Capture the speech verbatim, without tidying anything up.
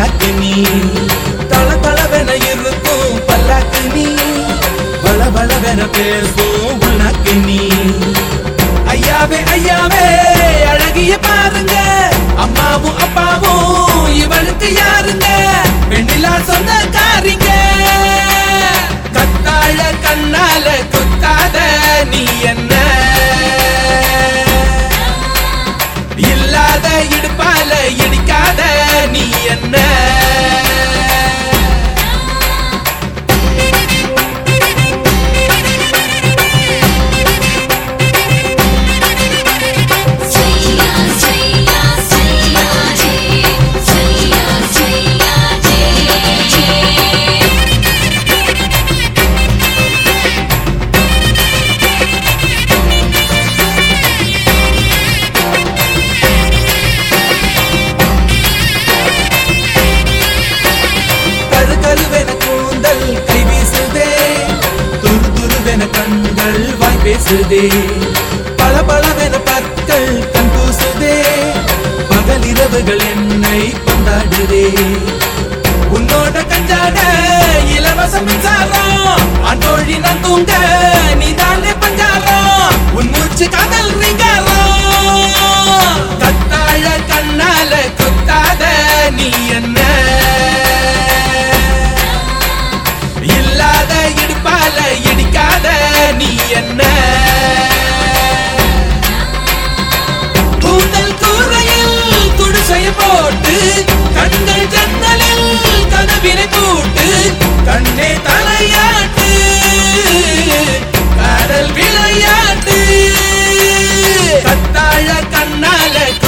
பல்லாக்கு நீ தள தளவென இருக்கும் பல்லாக்கு நீ பல பலவென பேசும் உனக்கு நீ ஐயாவே ஐயாவே அழகிய பாருங்க அம்மாவும் அப்பாவும் இவளுக்கு யாருங்க வெண்ணிலா சொந்தக்காரிங்க கத்தாழ கண்ணால குத்தாத நீ என்ன இல்லாத இடுப்பால இடிக்காத நீ என்ன கண்கள் வாய் பேசுதே பல பலவென பற்கள் கண் கூசுதே பகல் இரவுகள் என்னை கொண்டாடுதே உன்னோட கஞ்சாட இலவச மின்சாரம் அன்றோழி நான் தூங்க நீதானே பஞ்சாரம் உன் மூச்சு காதல் ரீங்காரம் கத்தாழ கண்ணால குத்தாத நீ என்ன இல்லாத இடுப்பால இடிக்காத நீ என்ன கூந்தல் கூரையில் குடிசைய போட்டு கண்கள் ஜன்னலில் கதவினை பூட்டு கண்ணே தலையாட்டு காதல் விளையாட்டு கத்தாழ கண்ணால